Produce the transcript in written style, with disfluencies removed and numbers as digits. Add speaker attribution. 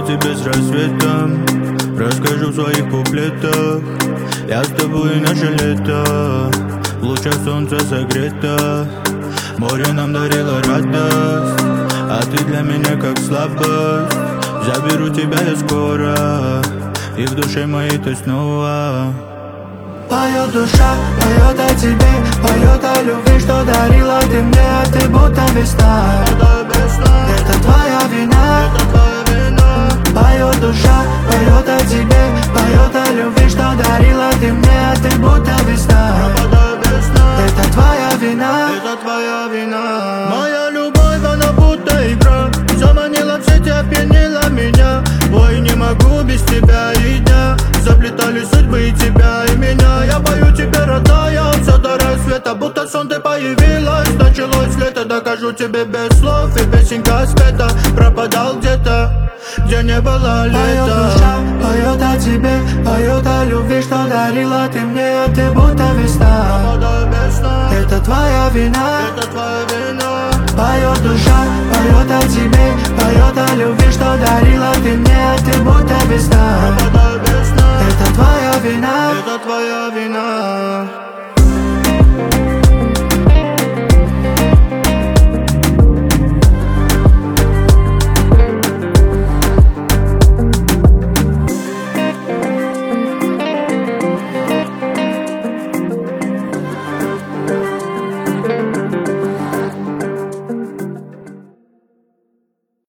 Speaker 1: Напою тебе с рассветом, расскажу в своих куплетах. Я с тобой и наше лето, в лучах солнца согрето. Море нам дарило радость, а ты для меня как слабость. Заберу тебя я скоро, и в душе моей ты снова.
Speaker 2: Поет душа, поет о тебе, поет о любви, что дарила ты мне, а ты будто весна. Это твоя вина. Поет душа, поет о тебе, поет о любви, что дарила ты мне, а ты будто весна. Это твоя вина.
Speaker 1: Это твоя вина. Моя любовь, она будто игра, заманила в сеть, опьянила меня. Ой, не могу без тебя и дня, заплетали судьбы и тебя, и меня. Я пою тебе, родная, все до рассвета, будто сон ты появилась. Началось лето, докажу тебе без слов, и песенка спета. Пропадал где-то, где не было лета.
Speaker 2: Поет душа, поет о тебе, поет о любви, что дарила ты мне, а ты будто весна. Это твоя вина.
Speaker 1: Это твоя вина.
Speaker 2: Поет душа, поет о тебе, поет о любви, что дарила ты мне, а ты будто весна. Это твоя вина.
Speaker 1: Это твоя вина.